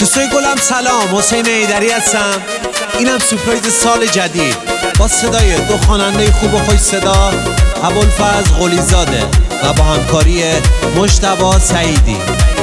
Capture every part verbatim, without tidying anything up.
دوستای گلم سلام، حسین ایدری هستم. اینم سورپرایز سال جدید با صدای دو خواننده خوب و خوش صدا، ابوالفضل قلیزاده و با همکاری مجتبی سعیدی.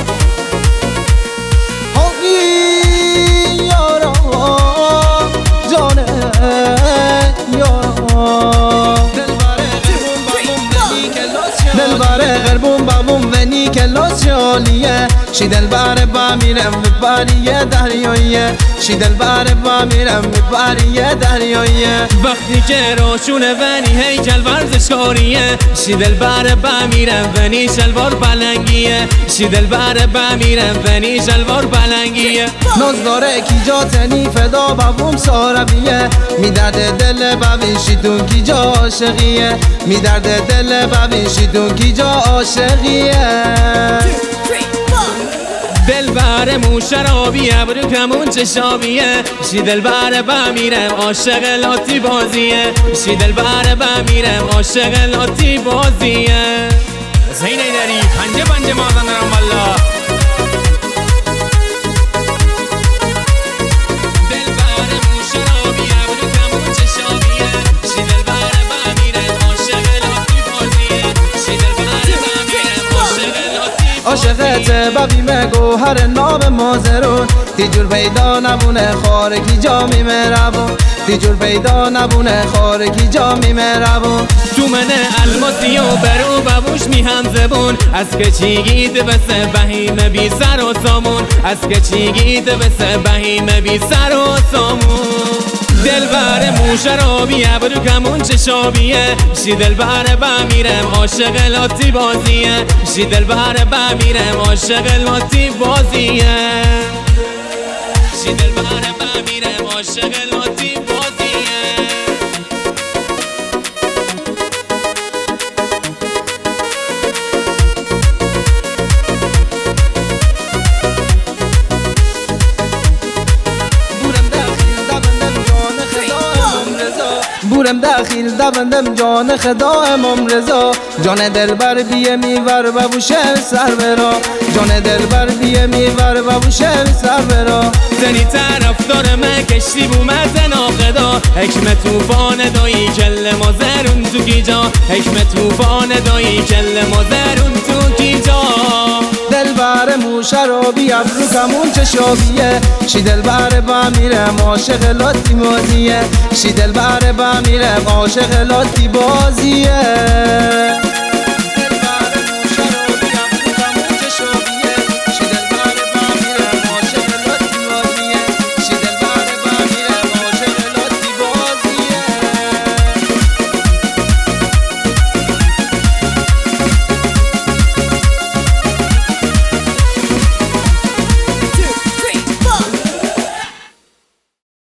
دلبر غربون بابون و نیکلاس شالیه شی دلبر با میرم بباریه دریاییه شی دلبر با میرم بباریه دریاییه وقتی که روشونه ونی هیکل ورزشکاریه شی دلبر با میرم ونی شلوار بلنگیه شی دلبر با میرم ونی شلوار بلنگیه ناز داره کی جا تنی فدا بابوم ساربیه می درد دل ببین شیدون کی جا عاشقیه می درد دل ببین شیدون کی جا عاشقیه دلبر مو شرابیه برو کمون چشابیه شی دلبر با میرم عاشق لاتی بازیه شی دلبر با میرم عاشق لاتی بازیه. حسین ایدری پنجه پنجه مازن دارم والا. دلبر مو شرابیه برو کمون چشابیه شی دلبر با میرم عاشق لاتی بازیه شی دلبر با میرم عاشق لاتی عاشقت ببیم گوهر ناب مازرون تیجور پیدا نبونه خارکی جا میمربون تیجور پیدا نبونه خارکی جا میمربون تو من الماسی و برو ببوش میهم زبون از که چی گید بسه بهیم بی سر و سامون از که چی گید بسه بهیم بی سر و سامون دلبر مو شرابیه برو کمون چشابیه شی دلبر با میرم عاشق لاتی بازیه شی دلبر با میرم عاشق لاتی بازیه شی دلبر با میرم عاشق لاتی بازیه. بورم داخل دوندم جان خدا امام رضا جان دلبر بیه میور ببوشه سر برا جان دلبر بیه میور ببوشه سر برا زنی طرف داره من کشتی بومت ناخدا حکم توفان دایی کل مازرون تو کی جا حکم توفان دایی کل مازرون تو کی جا دلبر مو شرابی ابرو کمون چشابیه شی دلبر با میرم عاشق لاتی بازیه شی دلبر با میرم عاشق لاتی بازیه.